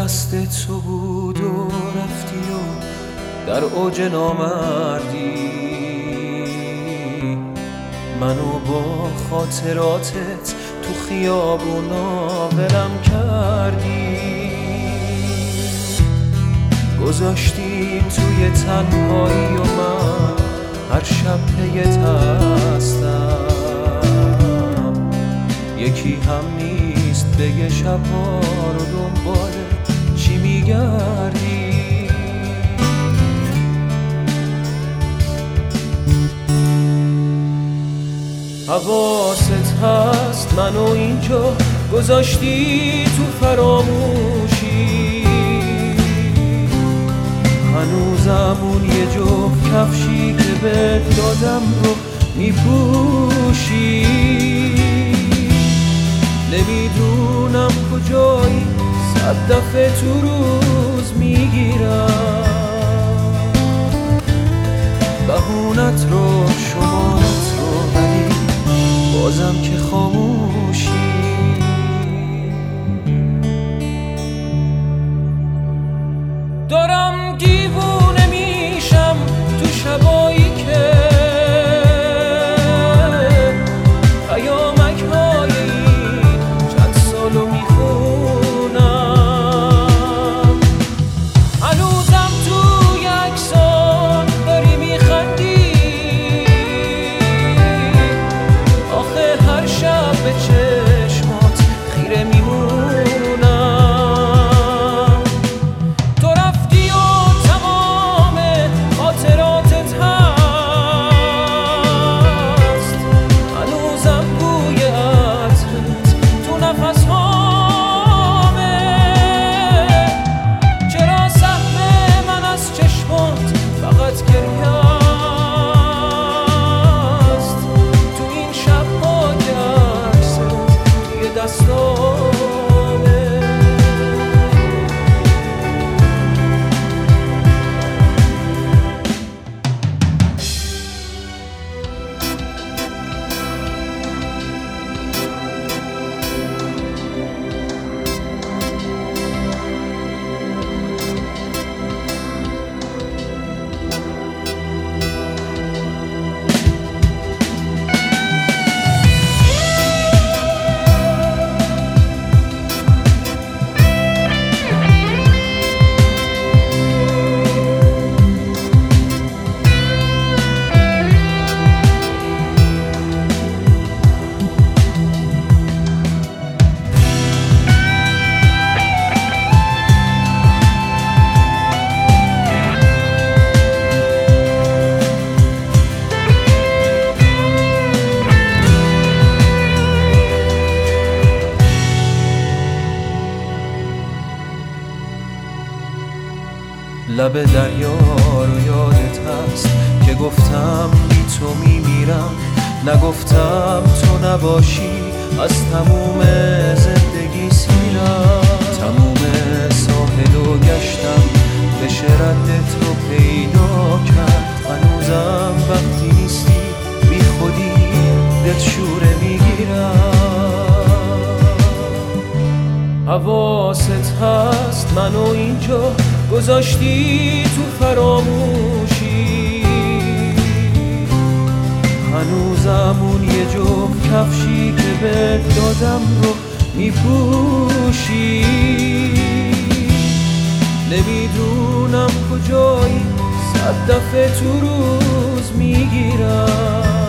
دست تو بود و رفتی و در اوج نامردی منو با خاطراتت تو خیابونا ولم کردی. گذاشتیم توی تنهایی و من هر شب پیت هستم. یکی هم نیست بگه شبها رو دنبال چی میگردی. حواست هست منو اینجا گذاشتی تو فراموشی. هنوزم اون یه جفت کفشی که بهت دادم رو میپوشی. نمیدونم کجایی 100 دفعه تو روز میگیرم بهونت رو شمارت رو، ولی بازم که خاموشی. دارم دیوونه میشم تو شبایی که پیامک های این چند سالو میخونم. هنوزم توی عکسان داری میخندی. آخه هر شب به چشمات خیره میمونم. لب دریا رو یادت هست که گفتم بی تو میمیرم. نگفتم تو نباشی از تموم زندگی سیرم. تموم ساحل و گشتم بشه ردت رو پیدا کرد. هنوزم وقتی نیستی بی خودی دل شوره میگیرم. حواست هست منو اینجا گذاشتی تو فراموشی. هنوزم اون یه جفت کفشی که بهت دادم رو میپوشی. نمیدونم کجایی 100 دفعه تو روز میگیرم